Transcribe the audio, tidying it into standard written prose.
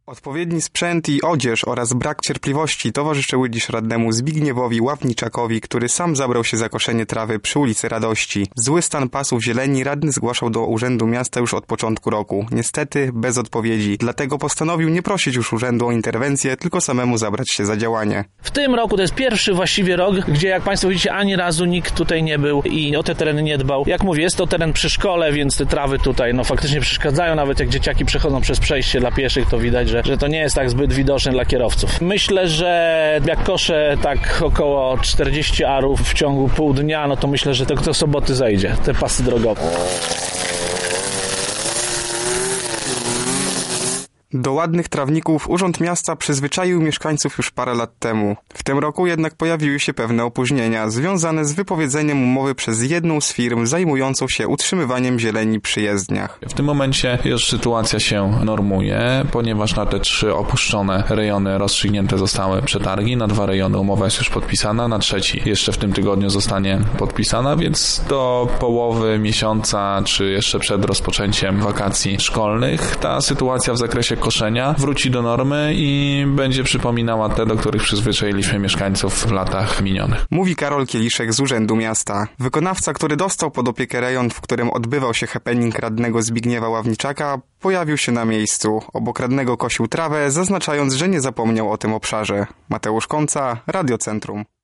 Odpowiedni sprzęt i odzież oraz brak cierpliwości towarzyszyły dziś radnemu Zbigniewowi Ławniczakowi, który sam zabrał się za koszenie trawy przy ulicy Radości. Zły stan pasów zieleni radny zgłaszał do Urzędu Miasta już od początku roku. Niestety bez odpowiedzi. Dlatego postanowił nie prosić już urzędu o interwencję, tylko samemu zabrać się za działanie. W tym roku to jest pierwszy właściwie rok, gdzie jak Państwo widzicie, ani razu nikt tutaj nie był i o te tereny nie dbał. Jak mówię, jest to teren przy szkole, więc te trawy tutaj faktycznie przeszkadzają. Nawet jak dzieciaki przechodzą przez przejście dla pieszych, to widać, że to nie jest tak zbyt widoczne dla kierowców. Myślę, że jak koszę tak około 40 arów w ciągu pół dnia, to myślę, że to do soboty zejdzie, te pasy drogowe. Do ładnych trawników Urząd Miasta przyzwyczaił mieszkańców już parę lat temu. W tym roku jednak pojawiły się pewne opóźnienia związane z wypowiedzeniem umowy przez jedną z firm zajmującą się utrzymywaniem zieleni przy jezdniach. W tym momencie już sytuacja się normuje, ponieważ na te 3 opuszczone rejony rozstrzygnięte zostały przetargi. Na 2 rejony umowa jest już podpisana, na 3 jeszcze w tym tygodniu zostanie podpisana, więc do połowy miesiąca, czy jeszcze przed rozpoczęciem wakacji szkolnych ta sytuacja w zakresie koszenia wróci do normy i będzie przypominała te, do których przyzwyczailiśmy mieszkańców w latach minionych. Mówi Karol Kieliszek z Urzędu Miasta. Wykonawca, który dostał pod opiekę rejon, w którym odbywał się happening radnego Zbigniewa Ławniczaka, pojawił się na miejscu. Obok radnego kosił trawę, zaznaczając, że nie zapomniał o tym obszarze. Mateusz Konca, Radio Centrum.